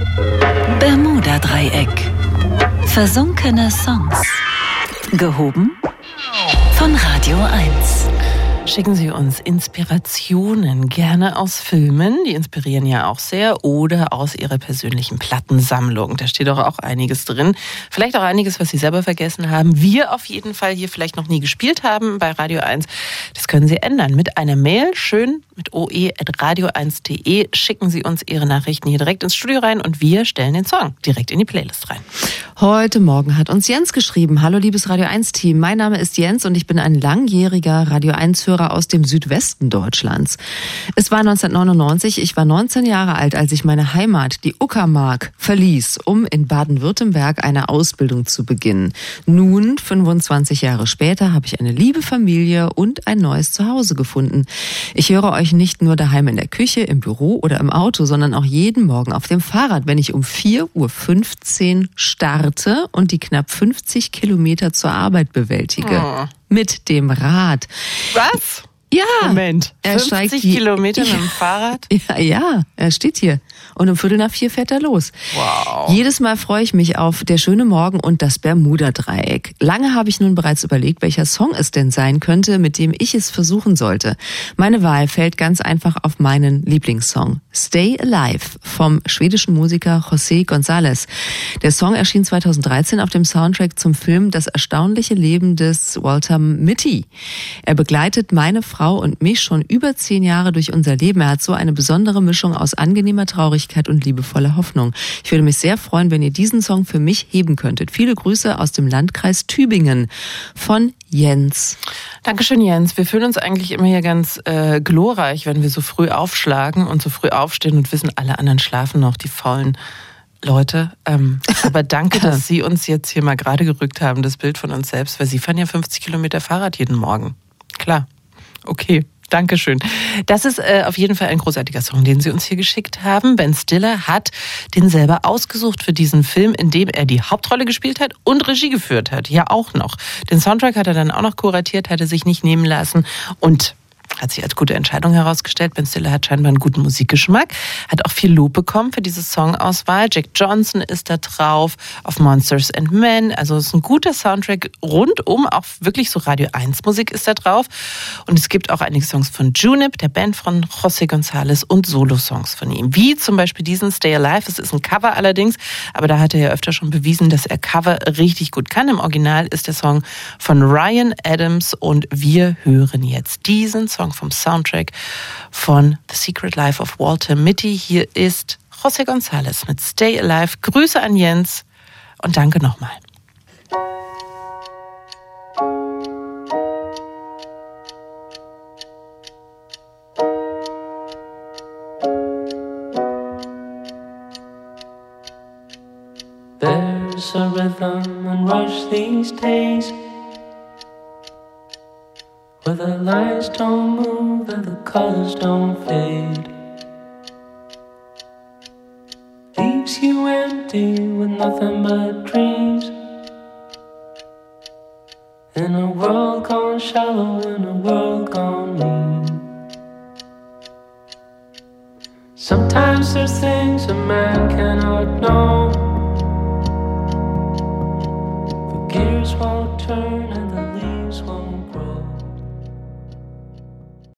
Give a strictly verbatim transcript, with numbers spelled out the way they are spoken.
Bermuda-Dreieck. Versunkene Songs. Gehoben von Radio eins. Schicken Sie uns Inspirationen, gerne aus Filmen, die inspirieren ja auch sehr, oder aus Ihrer persönlichen Plattensammlung. Da steht doch auch einiges drin. Vielleicht auch einiges, was Sie selber vergessen haben. Wir auf jeden Fall hier vielleicht noch nie gespielt haben bei Radio eins. Das können Sie ändern mit einer Mail, schön mit oe at radio eins punkt de. Schicken Sie uns Ihre Nachrichten hier direkt ins Studio rein und wir stellen den Song direkt in die Playlist rein. Heute Morgen hat uns Jens geschrieben. Hallo liebes Radio eins Team, mein Name ist Jens und ich bin ein langjähriger Radio eins Hörer aus dem Südwesten Deutschlands. Es war neunzehnhundertneunundneunzig, ich war neunzehn Jahre alt, als ich meine Heimat, die Uckermark, verließ, um in Baden-Württemberg eine Ausbildung zu beginnen. Nun, fünfundzwanzig Jahre später, habe ich eine liebe Familie und ein neues Zuhause gefunden. Ich höre euch nicht nur daheim in der Küche, im Büro oder im Auto, sondern auch jeden Morgen auf dem Fahrrad, wenn ich um vier Uhr fünfzehn starte und die knapp fünfzig Kilometer zur Arbeit bewältige. Oh. Mit dem Rad. Was? Ja. Moment. Er fünfzig steigt die, Kilometer ja, mit dem Fahrrad? Ja, ja, er steht hier. Und um Viertel nach vier fährt er los. Wow. Jedes Mal freue ich mich auf Der schöne Morgen und das Bermuda-Dreieck. Lange habe ich nun bereits überlegt, welcher Song es denn sein könnte, mit dem ich es versuchen sollte. Meine Wahl fällt ganz einfach auf meinen Lieblingssong. Stay Alive vom schwedischen Musiker José González. Der Song erschien zweitausenddreizehn auf dem Soundtrack zum Film Das erstaunliche Leben des Walter Mitty. Er begleitet meine Frau und mich schon über zehn Jahre durch unser Leben. Er hat so eine besondere Mischung aus angenehmer Traurigkeit und liebevoller Hoffnung. Ich würde mich sehr freuen, wenn ihr diesen Song für mich heben könntet. Viele Grüße aus dem Landkreis Tübingen von Jens. Dankeschön, Jens. Wir fühlen uns eigentlich immer hier ganz äh, glorreich, wenn wir so früh aufschlagen und so früh aufstehen und wissen, alle anderen schlafen noch, die faulen Leute. Ähm, aber danke, dass Sie uns jetzt hier mal gerade gerückt haben, das Bild von uns selbst, weil Sie fahren ja fünfzig Kilometer Fahrrad jeden Morgen. Klar. Okay. Dankeschön. Das ist äh, auf jeden Fall ein großartiger Song, den Sie uns hier geschickt haben. Ben Stiller hat den selber ausgesucht für diesen Film, in dem er die Hauptrolle gespielt hat und Regie geführt hat. Ja, auch noch. Den Soundtrack hat er dann auch noch kuratiert, hat er sich nicht nehmen lassen und hat sich als gute Entscheidung herausgestellt. Ben Stiller hat scheinbar einen guten Musikgeschmack, hat auch viel Lob bekommen für diese Songauswahl. Jack Johnson ist da drauf, auf Monsters and Men. Also es ist ein guter Soundtrack rundum, auch wirklich so Radio eins Musik ist da drauf. Und es gibt auch einige Songs von Junip, der Band von José González, und Solo-Songs von ihm. Wie zum Beispiel diesen Stay Alive. Es ist ein Cover allerdings, aber da hat er ja öfter schon bewiesen, dass er Cover richtig gut kann. Im Original ist der Song von Ryan Adams und wir hören jetzt diesen Song vom Soundtrack von The Secret Life of Walter Mitty. Hier ist José González mit Stay Alive. Grüße an Jens und danke nochmal. There's a rhythm and rush these days, where the lines don't move and the colors don't fade. Leaves you empty with nothing but dreams, in a world gone shallow, in a world gone mean. Sometimes there's things a man cannot know, the gears won't turn.